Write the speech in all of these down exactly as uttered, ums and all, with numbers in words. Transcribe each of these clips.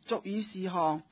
續議事項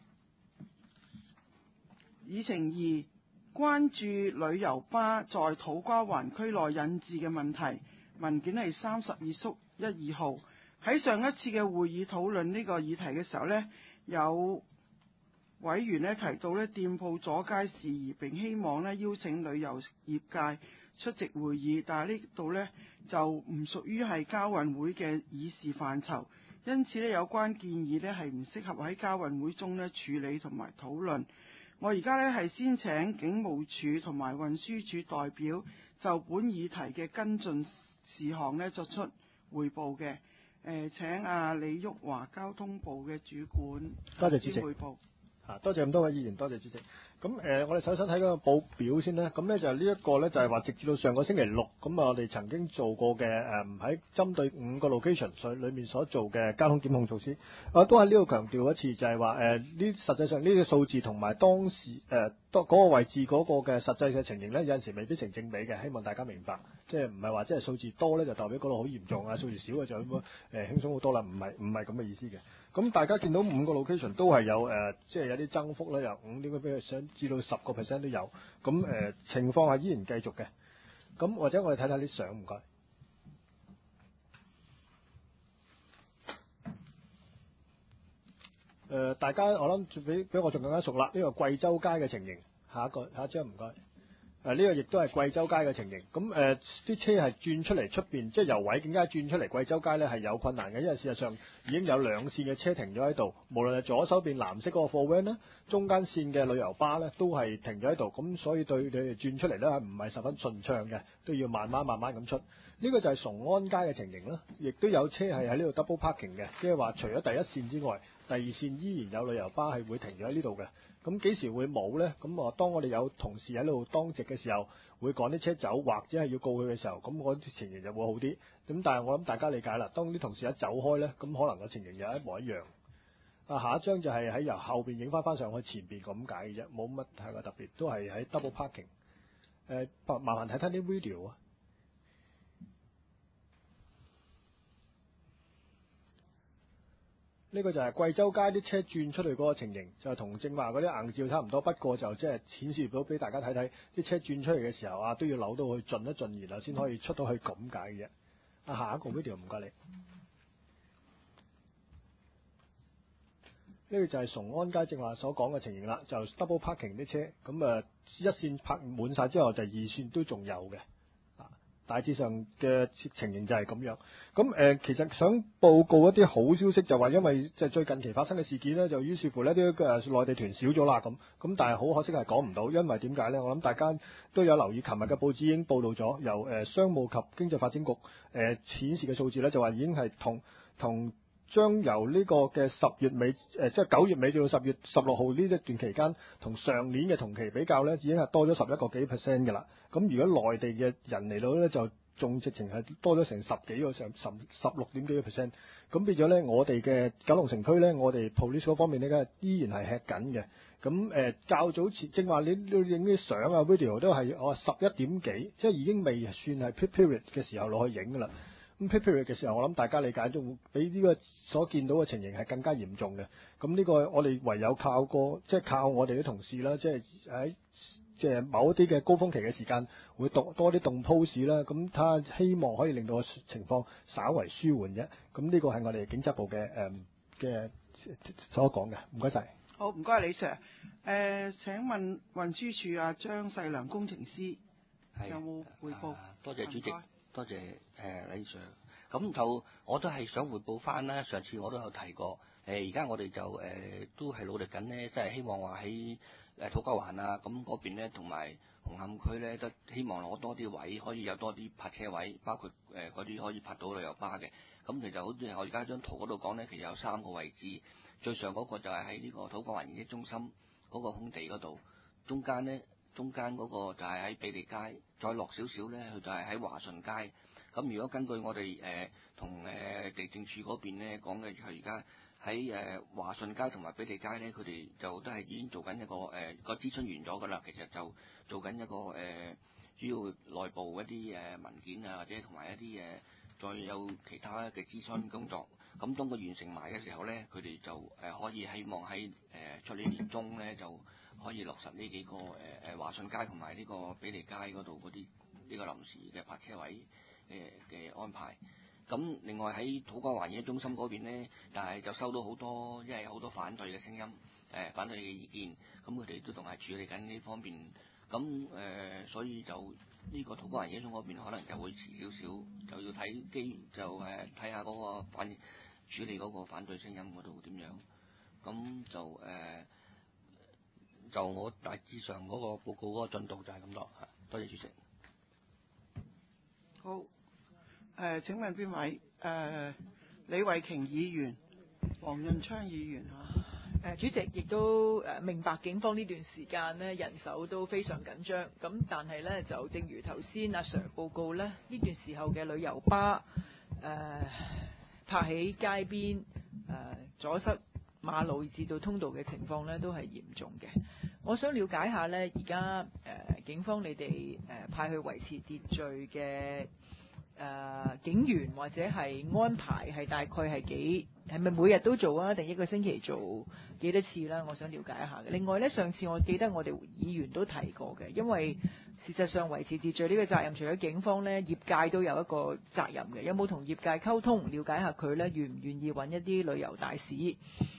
議程二，關注旅遊巴在土瓜灣區內引致嘅問題，文件係三十二縮一二號。喺上一次嘅會議討論呢個議題嘅時候呢，有委員呢提到呢店鋪阻街事宜，並希望呢邀請旅遊業界出席會議，但係呢度呢就唔屬於係交運會嘅議事範疇，因此呢有關建議呢係唔適合喺交運會中呢處理同埋討論。我而家呢係先請警務處同埋運輸署代表就本議題嘅跟進事項呢作出彙報嘅。誒、呃，請阿李旭華交通部嘅主管多謝主席彙報。 啊，多謝咁多位議員，多謝主席。咁誒、呃，我哋首先睇嗰個報表先啦。咁咧就呢一個咧就係話，直至到上個星期六，咁啊我哋曾經做過嘅誒喺針對五個 location 所裏面所做嘅交通檢控措施，啊都喺呢度強調一次，就係話誒呢實際上呢個數字同埋當時誒嗰個位置嗰個嘅實際嘅情形咧，有陣時未必成正比嘅，希望大家明白。即係唔係話即係數字多咧就代表嗰度好嚴重啊，數字少嘅就咁誒輕鬆好多啦，唔係唔係咁嘅意思嘅。咁大家見到五個 location 都係有誒、呃，即係有啲增幅咧，由五點幾 percent 至到十個 percent 都有。咁誒、呃、情況係依然繼續嘅。咁或者我哋睇睇啲相，唔該。誒、呃，大家我諗比比我仲更加熟啦。呢、這個貴州街嘅情形，下一個下一張唔該。誒、呃、呢、這個亦都係貴州街嘅情形，咁誒啲車係轉出嚟出邊，即係由偉景街轉出嚟貴州街呢係有困難嘅，因為事實上已經有兩線嘅車停咗喺度，無論係左手邊藍色嗰個貨 van 呢，中間線嘅旅遊巴呢都係停咗喺度，咁所以對你哋轉出嚟呢係唔係十分順暢嘅，都要慢慢慢慢咁出。呢、這個就係崇安街嘅情形啦，亦都有車係喺呢度 double parking 嘅，即係話除咗第一線之外，第二線依然有旅遊巴係會停咗喺呢度嘅。咁幾時會冇呢？咁啊，當我哋有同事喺度當值嘅時候，會趕啲車走，或者係要告佢嘅時候，咁嗰啲情形就會好啲。咁但係我諗大家理解啦，當啲同事一走開呢，咁可能個情形又一模一樣。啊，下一張就係喺由後邊影翻翻上去前邊咁解嘅啫，冇乜太過特別，都係喺 double parking。誒、呃，麻煩睇睇啲 video 啊。呢個就係貴州街啲車轉出去嗰個情形，就同正話嗰啲硬照差唔多，不過就即係顯示到俾大家睇睇啲車轉出嚟嘅時候啊，都要扭到去盡一盡，然後先可以出到去咁解嘅啫。啊，下一個 video 唔該你。呢個就係崇安街正話所講嘅情形啦，就 double parking 啲車，咁啊一線泊滿晒之後，就二線都仲有嘅。大致上嘅情形就係咁樣，咁誒、呃、其實想報告一啲好消息，就話因為即係最近期發生嘅事件呢，就於是乎呢啲誒內地團少咗啦咁，咁但係好可惜係講唔到，因為點解呢？我諗大家都有留意，琴日嘅報紙已經報導咗，由誒、呃、商務及經濟發展局誒、呃、顯示嘅數字呢，就話已經係同同。將由呢個嘅十月尾，誒、呃、即係九月尾至到十月十六號呢一段期間，同上年嘅同期比較呢，已經係多咗十一個幾 percent 嘅啦。咁如果內地嘅人嚟到呢，就仲直情係多咗成十幾個上十十六點幾個 percent。咁變咗呢，我哋嘅九龍城區呢，我哋 police 嗰方面呢，依然係吃緊嘅。咁誒、呃、較早前正話你你影啲相啊 video 都係我十一點幾，即係已經未算係 peak period 嘅時候落去影噶啦。咁 peak period 嘅時候，我諗大家理解都比呢個所見到嘅情形係更加嚴重嘅。咁呢個我哋唯有靠過，即係靠我哋啲同事啦，即係喺即係某一啲嘅高峰期嘅時間，會多多啲動 pose 啦。咁睇下希望可以令到個情況稍為舒緩啫。咁呢個係我哋警察部嘅誒嘅所講嘅。唔該晒。 好，唔該李 Sir。誒、呃，請問運輸署啊張世良工程師有冇彙報？ 啊、多謝主席。多謝誒、呃、李 Sir，咁就我都係想彙報翻啦。上次我都有提過，誒而家我哋就誒、呃、都係努力緊呢，即係希望話喺誒土瓜灣啊，咁嗰邊咧同埋紅磡區咧都希望攞多啲位，可以有多啲泊車位，包括誒嗰啲可以泊到旅遊巴嘅。咁其實好似我而家張圖嗰度講咧，其實有三個位置，最上嗰個就係喺呢個土瓜灣營業中心嗰個空地嗰度，中間咧。中間嗰個就係喺比利街，再落少少咧，佢就係喺華順街。咁如果根據我哋誒同誒地政處嗰邊咧講嘅，就係而家喺誒華順街同埋比利街咧，佢哋就都係已經做緊一個誒個諮詢完咗㗎啦。其實就做緊一個誒、呃、主要內部一啲誒文件啊，或者同埋一啲誒再有其他嘅諮詢工作。 咁當佢完成埋嘅時候咧，佢哋就誒、呃、可以希望喺誒出年年中咧就可以落實呢幾個誒誒、呃、華順街同埋呢個比利街嗰度嗰啲呢個臨時嘅泊車位嘅嘅安排。咁另外喺土瓜灣演藝中心嗰邊咧，但係就收到好多，因為有好多反對嘅聲音，誒、呃、反對嘅意見，咁佢哋都仲係處理緊呢方面。咁誒、呃，所以就呢個土瓜灣演藝中心嗰邊可能就會遲少少，就要睇機就誒睇下嗰個反處理嗰個反對聲音嗰度點樣。咁就誒、呃，就我大致上嗰個報告嗰個進度就係咁多。多謝主席。 好。誒、呃，請問邊位？誒、呃，李慧瓊議員、黃潤昌議員嚇。 誒、主席亦都誒明白警方呢段時間呢人手都非常緊張，咁但係呢，就正如頭先阿 Sir 報告呢，呢段時候嘅旅遊巴誒泊喺街邊誒、呃、阻塞馬路至到通道嘅情況呢都係嚴重嘅。我想了解下呢，而家誒警方你哋誒派去維持秩序嘅。誒、呃、警員或者係安排係大概係幾係咪每日都做啊？定一個星期做幾多次啦？我想了解一下嘅。另外呢，上次我記得我哋議員都提過嘅，因為事實上維持秩序呢個責任除咗警方呢，業界都有一個責任嘅。有冇同業界溝通，了解下佢呢願唔願意揾一啲旅遊大使誒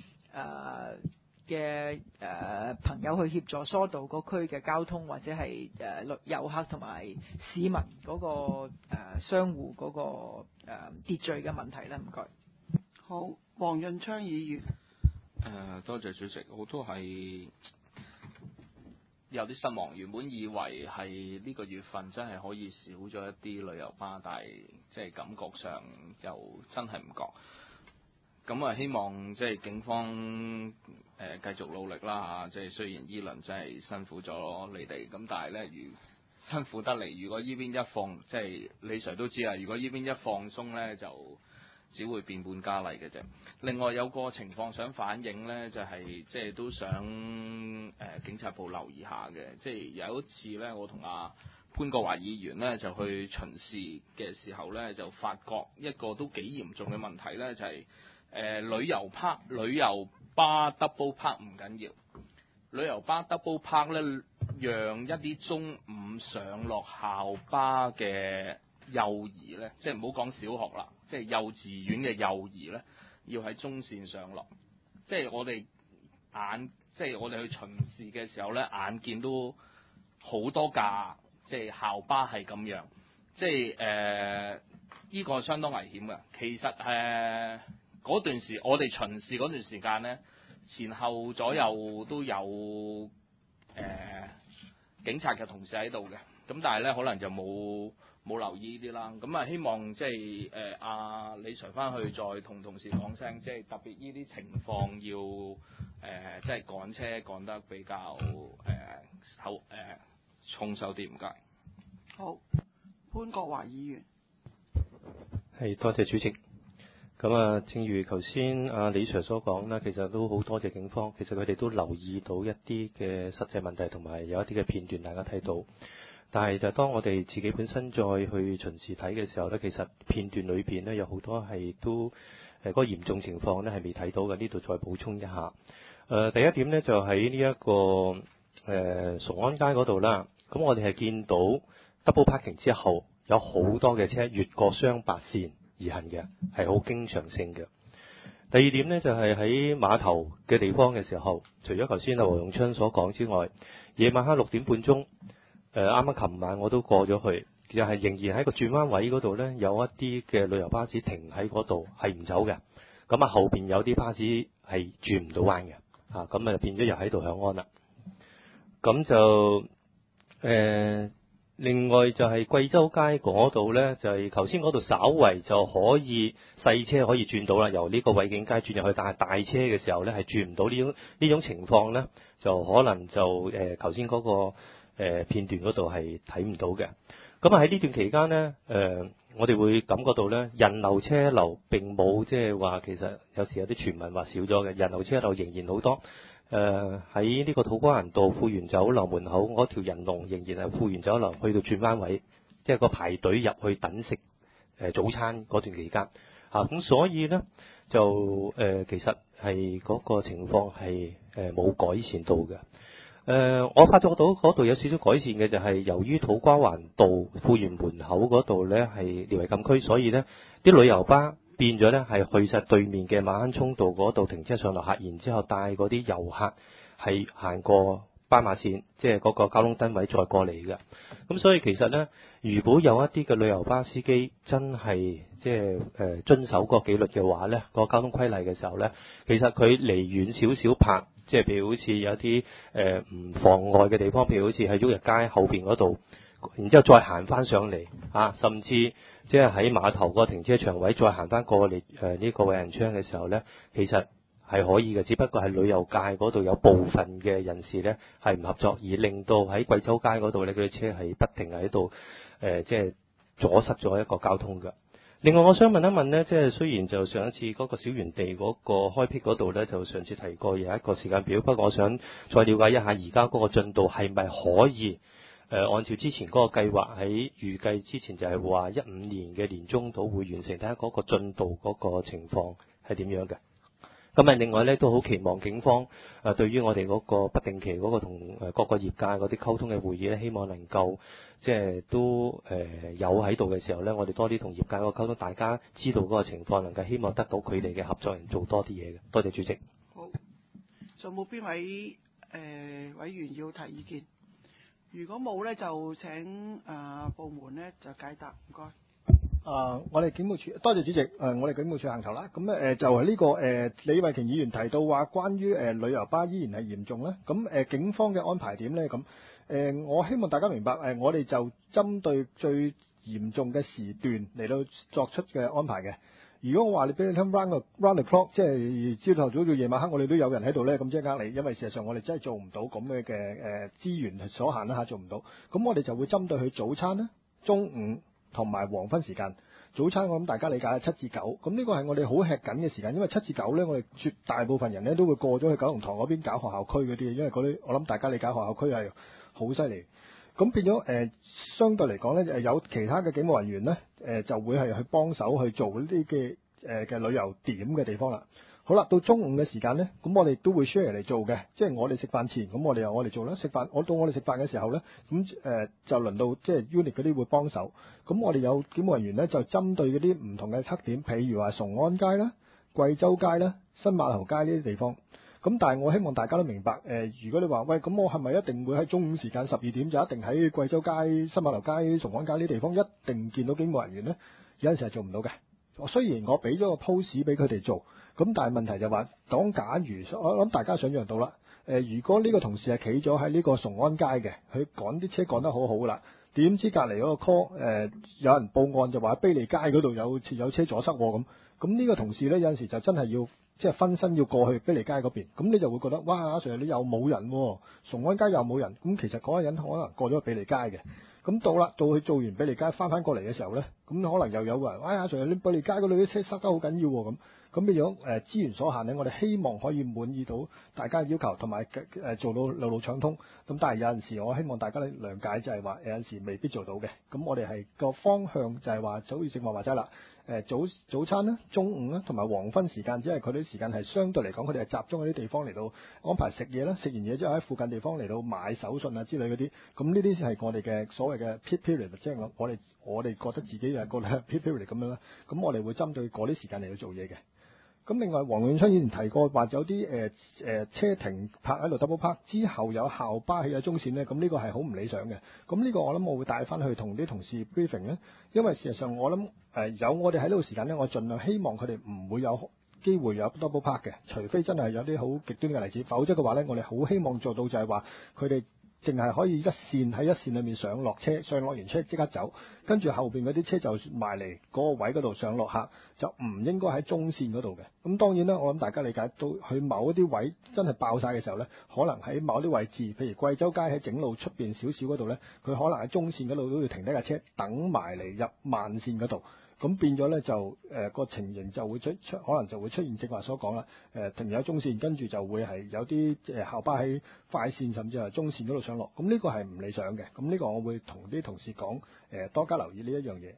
嘅誒朋友去協助疏導個區嘅交通，或者係誒旅遊客同埋市民嗰、那個誒、呃、相互嗰、那個誒、呃、秩序嘅問題咧？唔該。 好，黃潤昌議員。 誒、呃，多謝主席，我都係有啲失望。原本以為係呢個月份真係可以少咗一啲旅遊巴，但係即係感覺上又真係唔覺。咁啊，希望即係警方誒、呃、繼續努力啦嚇，即係雖然依輪真係辛苦咗你哋，咁但係咧，如辛苦得嚟，如果依邊一放，即係李 Sir 都知啊，如果依邊一放鬆咧，就只會變本加厲嘅啫。另外有個情況想反映咧，就係、是、即係都想誒、呃、警察部留意下嘅，即係有一次咧，我同阿潘國華議員咧就去巡視嘅時候咧，就發覺一個都幾嚴重嘅問題咧，就係、是。誒、呃、旅遊巴旅遊巴 double park 唔緊要，旅遊巴 double park 咧，讓一啲中午上落校巴嘅幼兒咧，即係唔好講小學啦，即係幼稚園嘅幼兒咧，要喺中線上落。即係我哋眼，即係我哋去巡視嘅時候咧，眼見都好多架即係校巴係咁樣，即係誒呢個相當危險嘅。其實誒。呃嗰段時，我哋巡視嗰段時間呢，前後左右都有誒、呃、警察嘅同事喺度嘅，咁但係呢，可能就冇冇留意呢啲啦。咁啊，希望即係誒阿李 Sir 翻去再同同事講聲，即係特別呢啲情況要誒、呃、即係趕車趕得比較誒手誒重手啲，唔該。 好，潘國華議員。 係，多謝主席。咁啊，正如頭先阿李 Sir 所講啦，其實都好多謝警方，其實佢哋都留意到一啲嘅實際問題，同埋有一啲嘅片段大家睇到。但係就當我哋自己本身再去巡視睇嘅時候呢，其實片段裏邊呢有好多係都誒嗰、那個嚴重情況呢係未睇到嘅，呢度再補充一下。誒、呃、第一點呢，就喺呢一個誒、呃、崇安街嗰度啦，咁我哋係見到 double parking 之後有好多嘅車越過雙白線而行嘅，係好經常性嘅。第二點呢，就係、是、喺碼頭嘅地方嘅時候，除咗頭先阿黃潤昌所講之外，夜晚黑六點半鐘，誒啱啱琴晚我都過咗去，又係仍然喺個轉彎位嗰度呢，有一啲嘅旅遊巴士停喺嗰度係唔走嘅。咁啊後邊有啲巴士係轉唔到彎嘅，啊咁啊變咗又喺度響安啦。咁就誒。呃另外就係貴州街嗰度呢，就係頭先嗰度稍為就可以細車可以轉到啦，由呢個偉景街轉入去，但係大車嘅時候呢，係轉唔到呢種呢種情況呢，就可能就誒頭先嗰個、呃、片段嗰度係睇唔到嘅。咁啊喺呢段期間呢，誒、呃、我哋會感覺到呢，人流車流並冇即係話其實有時有啲傳聞話少咗嘅，人流車流仍然好多。誒喺呢個土瓜灣道富源酒樓門口嗰條人龍仍然係富源酒樓去到轉彎位，即係個排隊入去等食誒、呃、早餐嗰段期間啊，咁所以呢， 就誒、呃、其實係嗰個情況係誒冇改善到嘅。誒、呃，我發覺到嗰度有少少改善嘅就係由於土瓜灣道富源門口嗰度呢係列為禁區，所以呢啲旅遊巴變咗呢係去晒對面嘅馬坑涌道嗰度停車上落客，然之後帶嗰啲遊客係行過斑馬線，即係嗰個交通燈位再過嚟嘅。咁所以其實呢，如果有一啲嘅旅遊巴司機真係即係誒遵守嗰個紀律嘅話呢，個交通規例嘅時候呢，其實佢離遠少少泊，即係譬如好似有啲誒唔妨礙嘅地方，譬如好似喺旭日街後邊嗰度，然之後再行翻上嚟啊，甚至即係喺碼頭個停車場位再行翻過嚟誒呢個偉人昌嘅時候呢，其實係可以嘅，只不過係旅遊界嗰度有部分嘅人士呢係唔合作，而令到喺貴州街嗰度呢，嗰啲車係不停喺度誒，即係阻塞咗一個交通㗎。另外，我想問一問呢，即係雖然就上一次嗰個小園地嗰個開闢嗰度呢，就上次提過有一個時間表，不過我想再了解一下而家嗰個進度係咪可以誒、呃、按照之前嗰個計劃喺預計之前就係話一五年嘅年中度會完成，睇下嗰個進度嗰個情況係點樣嘅。咁啊，另外咧都好期望警方誒對於我哋嗰個不定期嗰個同誒各個業界嗰啲溝通嘅會議咧，希望能夠即係都誒有喺度嘅時候咧，我哋多啲同業界嗰個溝通，大家知道嗰個情況，能夠希望得到佢哋嘅合作人做多啲嘢嘅。多謝主席。 好，仲有冇邊位誒、呃、委員要提意見？如果冇咧，就請誒、呃、部門咧就解答，唔該。 啊！我哋警務處多謝主席。誒、呃，我哋警務處行頭啦。咁咧誒就係、是、呢、這個誒、呃、李慧瓊議員提到話，關於誒、呃、旅遊巴依然係嚴重咧。咁誒、呃、警方嘅安排點咧？咁誒、呃，我希望大家明白誒、呃，我哋就針對最嚴重嘅時段嚟到作出嘅安排嘅。如果我話你俾你聽 round the round the clock， 即係朝頭早到夜晚黑，我哋都有人喺度咧，咁即係呃你，因為事實上我哋真係做唔到咁嘅嘅誒資源係所限啦嚇，做唔到。咁我哋就會針對佢早餐啦、中午同埋黃昏時間。早餐我諗大家理解係七至九，咁呢個係我哋好吃緊嘅時間，因為七至九呢，我哋絕大部分人呢都會過咗去九龍塘嗰邊搞學校區嗰啲，因為嗰啲我諗大家理解學校區係好犀利。咁變咗誒、呃，相對嚟講呢，誒有其他嘅警務人員呢，誒、呃、就會係去幫手去做呢啲嘅誒嘅旅遊點嘅地方啦。好啦，到中午嘅時間呢，咁我哋都會 share 嚟做嘅，即係我哋食飯前，咁我哋由我哋做啦。食飯，我到我哋食飯嘅時候呢，咁誒、呃、就輪到即係 unit 嗰啲會幫手。咁我哋有警務人員呢，就針對嗰啲唔同嘅測點，譬如話崇安街啦、貴州街啦、新碼頭街呢啲地方。咁但係我希望大家都明白，誒、呃，如果你話喂，咁我係咪一定會喺中午時間十二點就一定喺貴州街、新碼頭街、崇安街呢啲地方一定見到警務人員呢？有陣時係做唔到嘅。我雖然我俾咗個 post 俾佢哋做。咁但係問題就話，當假如我諗大家想象到啦，誒、呃，如果呢個同事係企咗喺呢個崇安街嘅，佢趕啲車趕得好好啦，點知隔離嗰個 call 誒、呃、有人報案就話卑利街嗰度有有車阻塞咁，咁呢個同事呢，有陣時就真係要即係分身要過去卑利街嗰邊，咁你就會覺得哇，阿 Sir 你又冇人、哦，崇安街又冇人，咁其實嗰個人可能過咗去卑利街嘅，咁到啦，到佢做完卑利街翻翻過嚟嘅時候呢，咁可能又有個人，哎阿 Sir 你卑利街嗰度啲車塞得好緊要喎咁。咁變咗誒資源所限呢，我哋希望可以滿意到大家嘅要求，同埋誒做到路路暢通。咁但係有陣時，我希望大家諒解，就係話有陣時未必做到嘅。咁我哋係個方向就係話，就好似正話話齋啦。誒早早餐啦、中午啦，同埋黃昏時間，只係佢啲時間係相對嚟講，佢哋係集中喺啲地方嚟到安排食嘢啦。食完嘢之後喺附近地方嚟到買手信啊之類嗰啲。咁呢啲係我哋嘅所謂嘅 peak period，即係我哋我哋覺得自己係個 peak period 咁樣啦。咁我哋會針對嗰啲時間嚟到做嘢嘅。咁另外，黃永昌以前提過話有啲誒誒車停泊喺度 double park 之後有校巴起喺中線呢，咁呢個係好唔理想嘅。咁呢個我諗我會帶翻去同啲同事 briefing 咧，因為事實上我諗誒、呃、有我哋喺呢個時間呢，我盡量希望佢哋唔會有機會有 double park 嘅，除非真係有啲好極端嘅例子，否則嘅話呢，我哋好希望做到就係話佢哋淨係可以一線喺一線裏面上落車，上落完車即刻走，跟住後邊嗰啲車就埋嚟嗰個位嗰度上落客，就唔應該喺中線嗰度嘅。咁當然啦，我諗大家理解到，去某一啲位真係爆晒嘅時候呢，可能喺某啲位置，譬如貴州街喺整路出邊少少嗰度呢，佢可能喺中線嗰度都要停低架車等埋嚟入慢線嗰度。咁變咗咧就誒個、呃、情形就會出出可能就會出現正話所講啦，誒、呃、停有中線，跟住就會係有啲誒校巴喺快線甚至係中線嗰度上落，咁呢個係唔理想嘅。咁呢個我會同啲同事講，誒、呃、多加留意呢一樣嘢。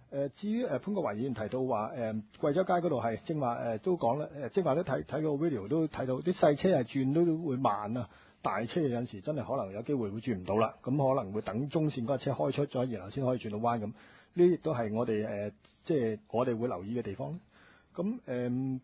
誒至於誒潘國華議員提到話誒貴州街嗰度係正話誒都講啦，誒正話都睇睇個 video 都睇到啲細車係轉都會慢啊，大車有陣時真係可能有機會會轉唔到啦，咁可能會等中線嗰架車開出咗，然後先可以轉到彎咁。呢亦都係我哋誒即係我哋會留意嘅地方。咁誒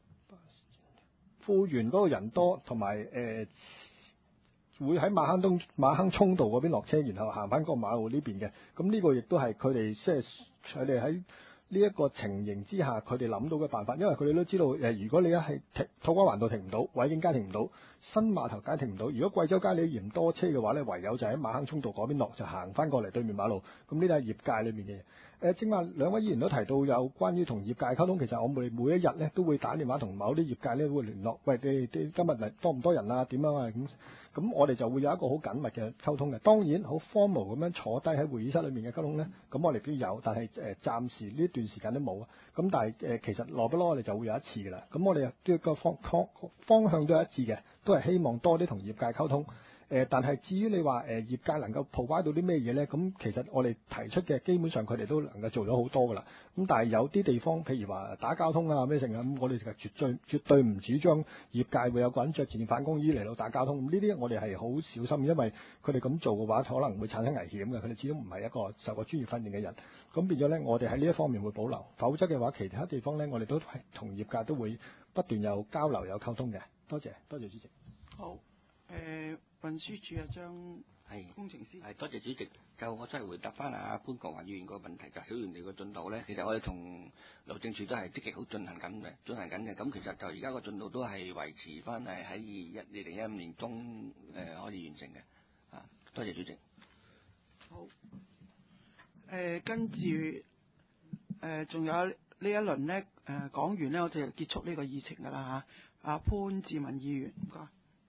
富源嗰個人多，同埋誒會喺馬坑東馬坑涌道嗰邊落車，然後行翻嗰個馬路呢邊嘅。咁呢個亦都係佢哋即係佢哋喺呢一個情形之下，佢哋諗到嘅辦法。因為佢哋都知道誒、呃，如果你一係停土瓜灣道停唔到，偉景街停唔到，新碼頭街停唔到，如果貴州街你嫌多車嘅話咧，唯有就喺馬坑涌道嗰邊落，就行翻過嚟對面馬路。咁呢啲係業界裏面嘅嘢。誒，正話兩位議員都提到有關於同業界溝通，其實我哋每一日咧都會打電話同某啲業界咧會聯絡，喂，你哋今日嚟多唔多人啊？點樣啊？咁咁我哋就會有一個好緊密嘅溝通嘅。當然好 formal 咁樣坐低喺會議室裏面嘅溝通咧，咁我哋都有，但係誒、呃、暫時呢段時間都冇啊。咁但係誒、呃、其實耐不耐我哋就會有一次㗎啦。咁我哋都個方方方向都係一致嘅，都係希望多啲同業界溝通。誒、呃，但係至於你話誒、呃、業界能夠 provide 到啲咩嘢咧？咁其實我哋提出嘅基本上佢哋都能夠做咗好多㗎啦。咁但係有啲地方，譬如話打交通啊咩成啊，咁我哋就絕對絕對唔主張業界會有個人着前反光衣嚟到打交通。呢啲我哋係好小心，因為佢哋咁做嘅話，可能會產生危險嘅。佢哋始終唔係一個受過專業訓練嘅人，咁變咗咧，我哋喺呢一方面會保留。否則嘅話，其他地方咧，我哋都係同業界都會不斷有交流有溝通嘅。多謝，多謝主席。 好。誒、呃、運輸署啊，張係工程師係多謝主席。就我真係回答翻阿潘國華議員個問題，就小園地個進度咧，其實我哋同路政署都係積極好進行緊嘅，進行緊嘅。咁其實就而家個進度都係維持翻係喺一二零一五年中誒、呃、可以完成嘅。啊，多謝主席。 好。誒、呃，跟住誒仲有呢一輪咧誒講完咧，我哋就結束呢個議程㗎啦嚇。阿潘志文議員，唔該。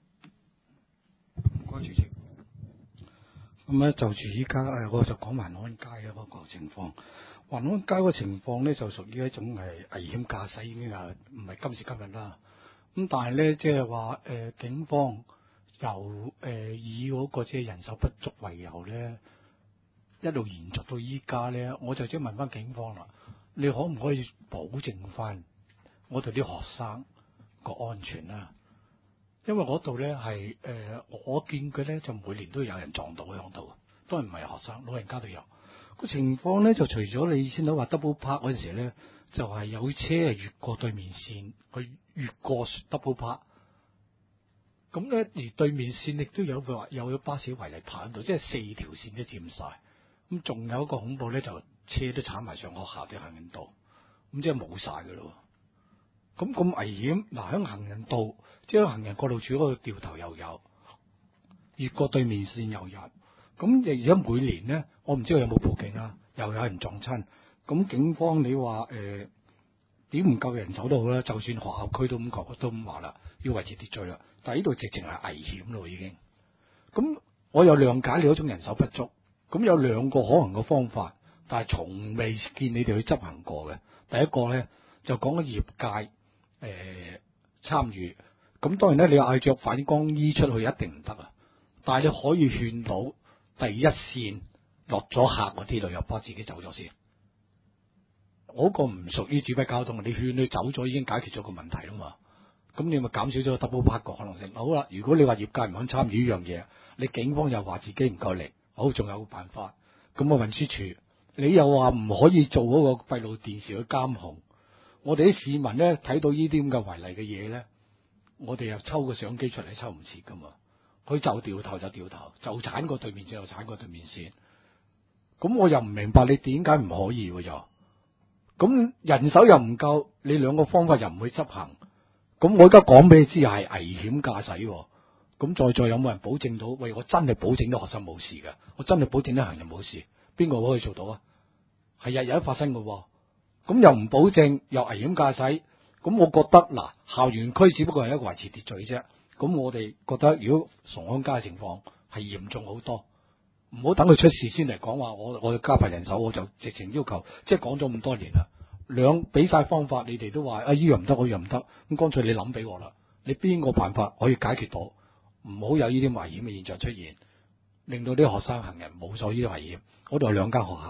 唔該主席。咁咧就住依家誒，我就講環安街嘅嗰個情況。環安街嗰個情況咧就屬於一種係危險駕駛，已經係唔係今時今日啦。咁但係咧，即係話誒警方由誒、呃、以嗰個即係人手不足為由咧，一路延續到依家咧，我就即係問翻警方啦，你可唔可以保證翻我哋啲學生個安全啊？因為嗰度咧係誒，我見佢咧就每年都有人撞到喺度，當然唔係學生，老人家都有。個情況咧就除咗你先到話 double park 嗰陣時咧，就係、是、有車係越過對面線去越過 double park。咁咧而對面線亦都有佢話有咗巴士圍嚟泊喺度，即係四條線都佔晒。咁仲有一個恐怖咧，就車都鏟埋上學校啲行人道，咁即係冇晒㗎咯。咁咁危險，嗱喺行人道，即係行人過路處嗰度掉頭又有，越過對面線又有。咁而家每年咧，我唔知佢有冇報警啊，又有人撞親。咁警方你話誒點唔夠人手都好啦，就算學校區都咁講，都咁話啦，要維持秩序啦。但係呢度直情係危險咯，已經。咁我有諒解你嗰種人手不足，咁有兩個可能嘅方法，但係從未見你哋去執行過嘅。第一個咧就講緊業界。誒、呃，參與咁當然咧，你嗌着反光衣出去一定唔得啊！但係你可以勸到第一線落咗客嗰啲旅遊巴自己走咗先，嗰、那個唔屬於指揮交通，你勸佢走咗已經解決咗個問題啦嘛。咁你咪減少咗個 double park 個可能性。好啦，如果你話業界唔肯參與呢樣嘢，你警方又話自己唔夠力，好，仲有個辦法。咁我運輸署，你又話唔可以做嗰個閉路電視去監控。我哋啲市民咧睇到呢啲咁嘅違例嘅嘢咧，我哋又抽個相機出嚟抽唔切噶嘛，佢就掉頭就掉頭，就鏟過對面線就鏟過對面線。咁我又唔明白你點解唔可以喎又？咁人手又唔夠，你兩個方法又唔會執行。咁我而家講俾你知係危險駕駛。咁在座有冇人保證到？喂，我真係保證啲學生冇事㗎，我真係保證啲行人冇事。邊個可以做到啊？係日日都發生㗎。咁又唔保證，又危險駕駛，咁我覺得嗱，校園區只不過係一個維持秩序啫。咁我哋覺得，如果崇安街嘅情況係嚴重好多，唔好等佢出事先嚟講話，我我要加派人手，我就直情要求，即係講咗咁多年啦，兩俾晒方法，你哋都話啊依樣唔得，嗰樣唔得，咁乾脆你諗俾我啦，你邊個辦法可以解決到，唔好有呢啲危險嘅現象出現，令到啲學生行人冇咗呢啲危險。嗰度有兩間學校。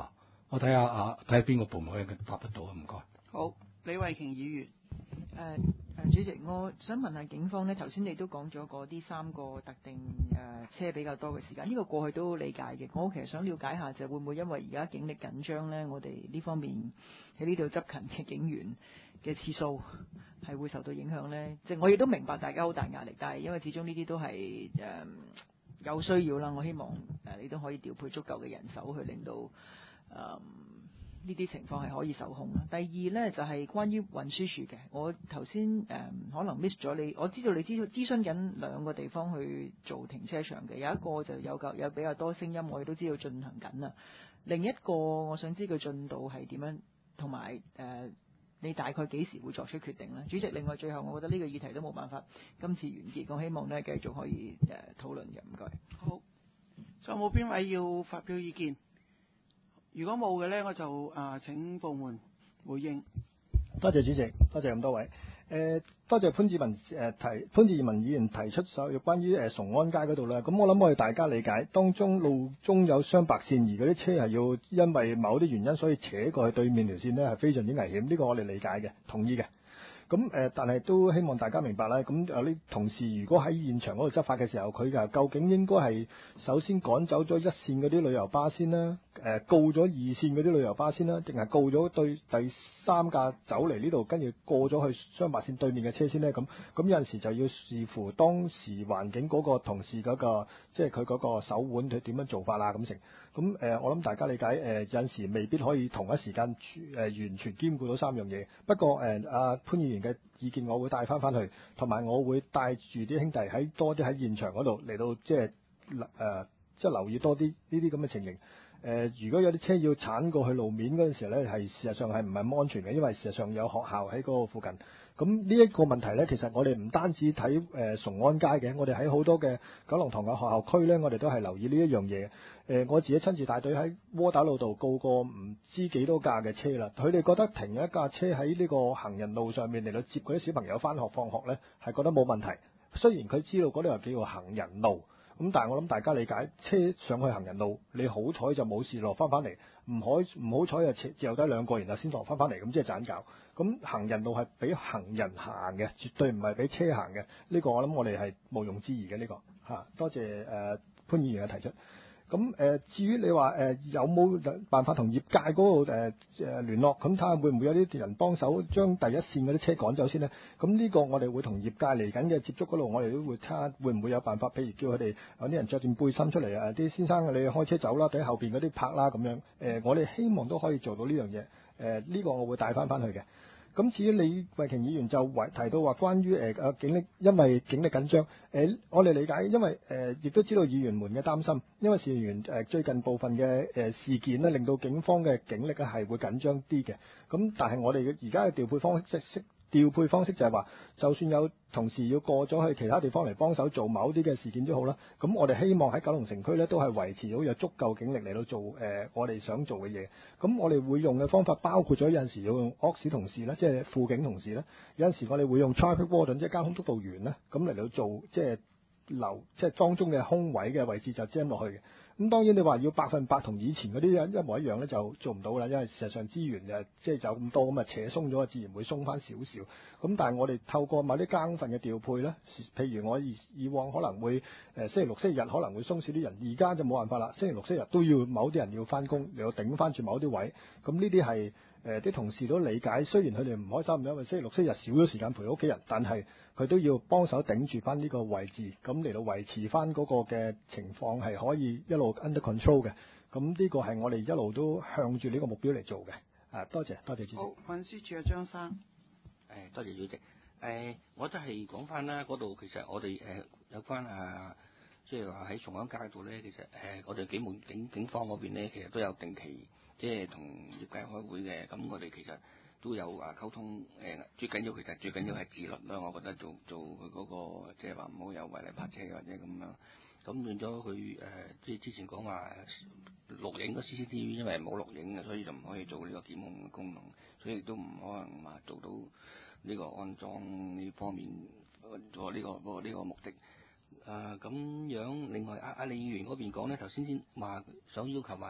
我睇下啊，睇下邊個部門可以答得到啊？唔該。 好，李慧瓊議員。 誒誒，主席，我想問下警方呢，頭先你都講咗嗰啲三個特定誒車比較多嘅時間，呢個過去都理解嘅。我其實想了解下，就會唔會因為而家警力緊張呢，我哋呢方面喺呢度執勤嘅警員嘅次數係會受到影響呢？即係我亦都明白大家好大壓力，但係因為始終呢啲都係誒有需要啦。我希望誒你都可以調配足夠嘅人手去令到誒。呢啲情況係可以受控。第二呢，就係、是、關於運輸署嘅，我頭先誒可能 miss 咗你，我知道你知諮詢緊兩個地方去做停車場嘅，有一個就有夠有比較多聲音，我亦都知道進行緊啦。另一個我想知佢進度係點樣，同埋誒你大概幾時會作出決定呢？主席，另外最後我覺得呢個議題都冇辦法今次完結，我希望呢繼續可以誒、呃、討論嘅，唔該。 好，仲有冇邊位要發表意見？如果冇嘅呢，我就啊、呃、請部門回應。 多謝主席，多謝咁多位。誒、呃，多謝潘志文誒、呃、提潘志文議員提出所有關於誒崇安街嗰度啦。咁我諗我哋大家理解，當中路中有雙白線，而嗰啲車係要因為某啲原因，所以扯過去對面條線呢，係非常之危險。呢、這個我哋理解嘅，同意嘅。咁誒、呃，但係都希望大家明白啦。咁有啲同事如果喺現場嗰度執法嘅時候，佢就究竟應該係首先趕走咗一線嗰啲旅遊巴先啦，誒、呃、告咗二線嗰啲旅遊巴先啦，定係告咗對第三架走嚟呢度，跟住過咗去雙白線對面嘅車先呢？咁咁有陣時就要視乎當時環境嗰個同事嗰、嗰個，即係佢嗰個手腕佢點樣做法啦咁成。咁誒、呃，我諗大家理解誒、呃，有陣時未必可以同一時間誒、呃、完全兼顧到三樣嘢。不過誒，阿、呃、潘議員嘅意見我會帶翻翻去，同埋我會帶住啲兄弟喺多啲喺現場嗰度嚟到即係誒，即係留意多啲呢啲咁嘅情形。誒、呃，如果有啲車要鏟過去路面嗰陣時咧，係事實上係唔係咁安全嘅，因為事實上有學校喺嗰個附近。咁呢一個問題呢，其實我哋唔單止睇誒崇安街嘅，我哋喺好多嘅九龍塘嘅學校區呢，我哋都係留意呢一樣嘢。誒、呃，我自己親自帶隊喺窩打老道告過唔知幾多架嘅車啦。佢哋覺得停一架車喺呢個行人路上面嚟到接嗰啲小朋友返學放學呢，係覺得冇問題。雖然佢知道嗰度係叫做行人路，咁但係我諗大家理解，車上去行人路，你好彩就冇事落翻返嚟，唔可唔好彩就只有得兩個，然後先落翻返嚟，咁即係盞搞。咁行人路係俾行人行嘅，絕對唔係俾車行嘅。呢、這個我諗我哋係毋庸置疑嘅呢、這個嚇、啊。多謝誒、呃、潘議員嘅提出。咁誒、呃，至於你話誒、呃、有冇辦法同業界嗰度誒誒聯絡，咁睇下會唔會有啲人幫手將第一線嗰啲車趕走先呢？咁呢個我哋會同業界嚟緊嘅接觸嗰度，我哋都會睇下會唔會有辦法，譬如叫佢哋有啲人着件背心出嚟啊，啲先生你開車走啦，俾後邊嗰啲泊啦咁樣。誒、呃，我哋希望都可以做到呢樣嘢。誒、呃，呢、這個我會帶翻翻去嘅。咁至於李慧瓊議員就為提到話關於誒誒警力，因為警力緊張，誒、呃、我哋理解，因為誒亦、呃、都知道議員們嘅擔心，因為事緣誒最近部分嘅誒、呃、事件咧，令到警方嘅警力咧係會緊張啲嘅。咁但係我哋而家嘅調配方式識。調配方式就係話，就算有同事要過咗去其他地方嚟幫手做某啲嘅事件都好啦，咁我哋希望喺九龍城區呢都係維持到有足夠警力嚟到做誒、呃、我哋想做嘅嘢。咁我哋會用嘅方法包括咗有陣時要用 O S 同事啦，即係輔警同事啦，有陣時我哋會用 Traffic Warden 即係交通督導員啦，咁嚟到做即係留即係當中嘅空位嘅位置就 jam 落去嘅。咁當然你話要百分百同以前嗰啲一模一樣咧，就做唔到啦，因為事實上資源就即係就咁多，咁啊扯鬆咗，自然會鬆翻少少。咁但係我哋透過某啲更份嘅調配咧，譬如我以以往可能會誒、呃、星期六、星期日可能會鬆少啲人，而家就冇辦法啦。星期六、星期日都要某啲人要翻工，又要頂翻住某啲位。咁呢啲係誒啲同事都理解，雖然佢哋唔開心，因為星期六、星期日少咗時間陪屋企人，但係佢都要幫手頂住翻呢個位置，咁嚟到維持翻嗰個嘅情況係可以一路 under control 嘅。咁呢個係我哋一路都向住呢個目標嚟做嘅。啊，多謝多謝主席。 好，運輸署嘅張生。 誒，多謝主席。誒、呃，我都係講翻啦，嗰度其實我哋誒、呃、有關啊，即係話喺崇安街度咧，其實誒、呃、我哋警務警警方嗰邊咧，其實都有定期即係同業界開會嘅。咁我哋其實都有啊溝通。誒、呃，最緊要其實最緊要係自律啦。我覺得做做佢嗰、那個即係話唔好有違例泊車或者咁樣。咁變咗佢誒，即係之前講話錄影個 C C T V， 因為冇錄影嘅，所以就唔可以做呢個檢控嘅功能，所以亦都唔可能話做到呢個安裝呢方面做呢、這個呢、這個這個目的。誒、呃、咁樣，另外阿阿李議員嗰邊講咧，頭先先話想要求話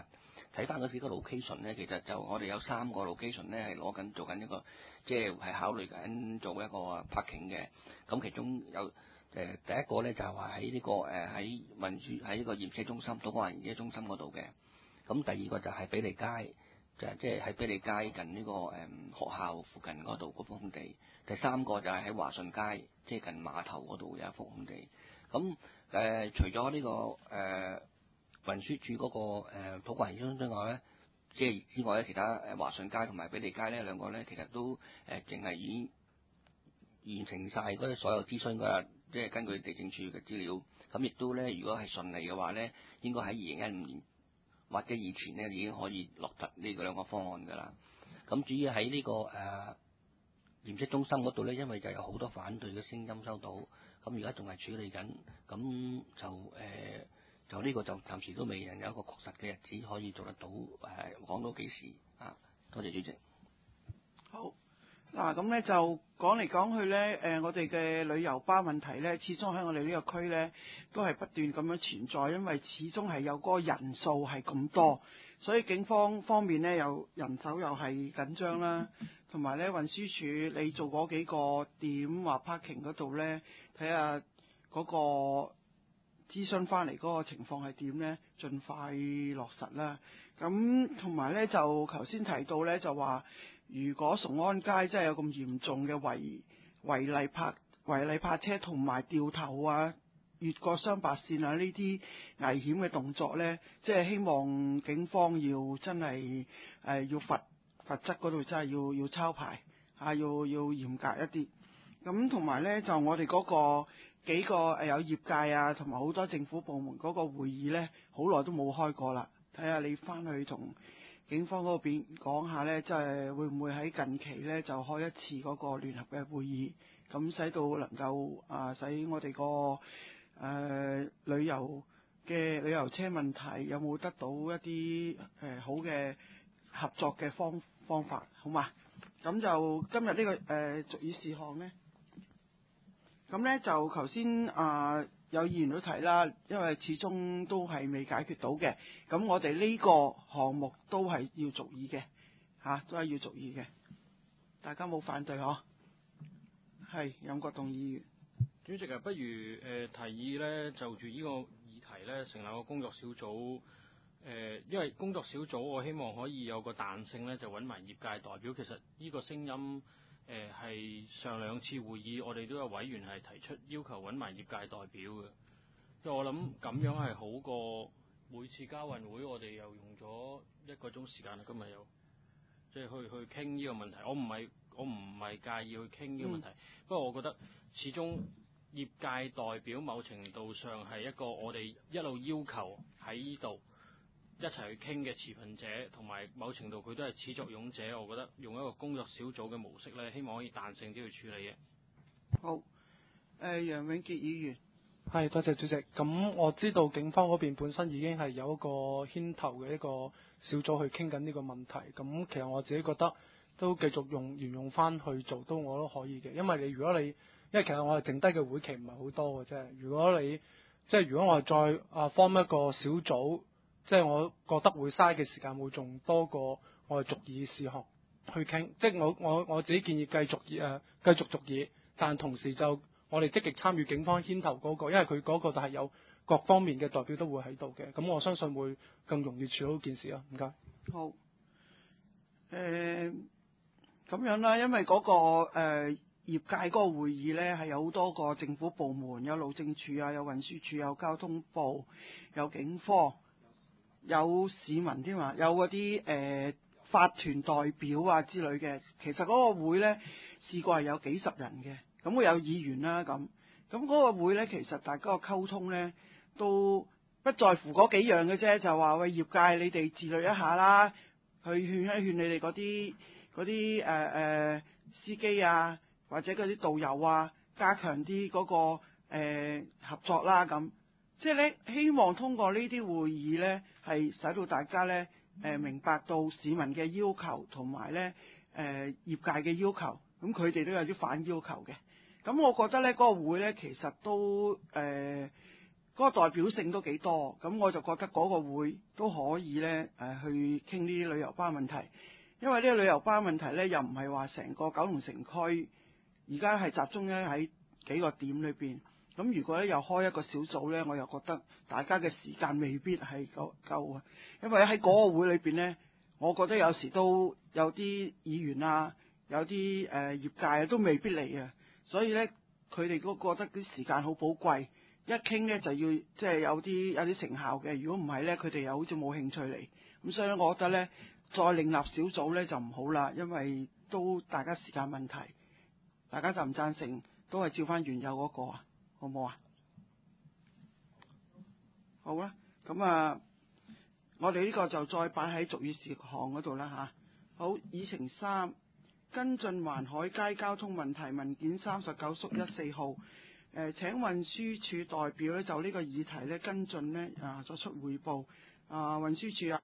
睇翻嗰時個 location 咧，其實就我哋有三個 location 咧係攞緊做緊一個，即係係考慮緊做一個 parking 嘅。咁其中有誒、呃、第一個咧就係話喺呢個誒喺運輸喺呢個驗車中心土瓜灣驗車中心嗰度嘅。咁第二個就係比利街，就係即係喺比利街近呢、這個誒、呃、學校附近嗰度嗰幅空地。第三個就係喺華順街，即、就、係、是、近碼頭嗰度有一幅空地。咁誒、呃、除咗呢、這個誒。呃運輸署嗰、那個誒、呃、土瓜灣中心之外咧，即係之外咧，其他誒華順街同埋比利街咧兩個咧，其實都誒淨係已經完成晒嗰啲所有諮詢㗎啦。即係根據地政署嘅資料，咁亦都咧，如果係順利嘅話咧，應該喺二零一五年或者以前咧已經可以落實呢個兩個方案㗎啦。咁至於喺呢個誒驗車中心嗰度咧，因為就有好多反對嘅聲音收到，咁而家仲係處理緊，咁就誒。呃就呢個就暫時都未人有一個確實嘅日子可以做得到，誒講到幾時啊？多謝主席。 好，嗱咁咧就講嚟講去咧，誒我哋嘅旅遊巴問題咧，始終喺我哋呢個區咧都係不斷咁樣存在，因為始終係有嗰個人數係咁多，所以警方方面咧又人手又係緊張啦，同埋咧運輸署你做嗰幾個點話 parking 嗰度咧，睇下嗰個諮詢翻嚟嗰個情況係點呢？盡快落實啦。咁同埋呢，就頭先提到呢，就話如果崇安街真係有咁嚴重嘅違違例泊違例泊車同埋掉頭啊、越過雙白線啊呢啲危險嘅動作呢，即係希望警方要真係誒、呃、要罰罰則嗰度真係要要抄牌啊，要要嚴格一啲。咁同埋呢，就我哋嗰、嗰個。幾個誒有業界啊，同埋好多政府部門嗰個會議呢，好耐都冇開過啦。睇下你翻去同警方嗰邊講下呢，即係會唔會喺近期呢就開一次嗰個聯合嘅會議，咁使到能夠啊，使我哋個誒旅遊嘅旅遊車問題有冇得到一啲誒、呃、好嘅合作嘅方方法，好嘛？咁就今日呢、呢個誒、呃、俗語事項呢。咁咧就頭先啊有議員都提啦，因為始終都係未解決到嘅，咁我哋呢個項目都係要續議嘅，嚇、啊、都係要續議嘅，大家冇反對嗬？係任國棟議員， 主席啊，不如誒、呃、提議咧，就住呢個議題咧，成立個工作小組，誒、呃，因為工作小組我希望可以有個彈性咧，就揾埋業界代表，其實呢個聲音。誒係、呃、上兩次會議，我哋都有委員係提出要求揾埋業界代表嘅，因為我諗咁樣係好過每次交運會，我哋又用咗一個鐘時間啦。今日又即係去去傾呢個問題，我唔係我唔係介意去傾呢個問題，嗯、不過我覺得始終業界代表某程度上係一個我哋一路要求喺呢度一齊去傾嘅持份者，同埋某程度佢都係始作俑者。我覺得用一個工作小組嘅模式咧，希望可以彈性啲去處理嘅。 好，誒、呃、楊永傑議員， 係多謝主席。咁我知道警方嗰邊本身已經係有一個牽頭嘅一個小組去傾緊呢個問題。咁其實我自己覺得都繼續用沿用翻去做都我都可以嘅，因為你如果你因為其實我哋剩低嘅會期唔係好多嘅啫。如果你即係如果我係再啊 form 一個小組。即係我覺得會嘥嘅時間會仲多過我哋續議事項去傾，即係我我我自己建議繼續誒、呃、繼續續議，但同時就我哋積極參與警方牽頭嗰個，因為佢嗰個就係有各方面嘅代表都會喺度嘅，咁我相信會更容易處理件事啊。唔該。 好，誒、呃、咁樣啦，因為嗰、那個誒、呃、業界嗰個會議咧係有好多個政府部門，有路政署啊，有運輸署，有交通部，有警方。有市民添嘛，有嗰啲誒法團代表啊之類嘅，其實嗰個會呢，試過係有幾十人嘅，咁會有議員啦咁，咁嗰個會呢，其實大家個溝通呢，都不在乎嗰幾樣嘅啫，就話喂業界你哋自律一下啦，去勸一勸你哋嗰啲嗰啲誒誒司機啊，或者嗰啲導遊啊，加強啲嗰、嗰個、呃、合作啦咁。即係咧，希望通過呢啲會議咧，係使到大家咧，誒、呃、明白到市民嘅要求同埋咧，誒、呃、業界嘅要求，咁佢哋都有啲反要求嘅。咁我覺得咧，嗰、那個會咧，其實都誒、呃、 嗰個代表性都幾多，咁我就覺得嗰個會都可以呢誒、呃、去傾呢啲旅遊巴問題，因為呢個旅遊巴問題呢，又唔係話成個九龍城區，而家係集中咧喺幾個點裏邊。咁如果咧又開一個小組呢，我又覺得大家嘅時間未必係夠夠啊，因為喺嗰個會裏邊呢，我覺得有時都有啲議員啊，有啲誒、呃、業界啊都未必嚟啊，所以呢，佢哋都覺得啲時間好寶貴，一傾呢就要即係、就是、有啲有啲成效嘅，如果唔係呢，佢哋又好似冇興趣嚟，咁所以我覺得呢，再另立小組呢就唔好啦，因為都大家時間問題，大家贊唔贊成都係照翻原有嗰個啊？好唔好啊？好啦，咁啊，我哋呢個就再擺喺俗語事項嗰度啦吓。好，議程三，跟進環海街交通問題文件三十九縮一四號。誒、呃，請運輸署代表咧就呢個議題咧跟進咧啊作出彙報。啊，運輸署啊。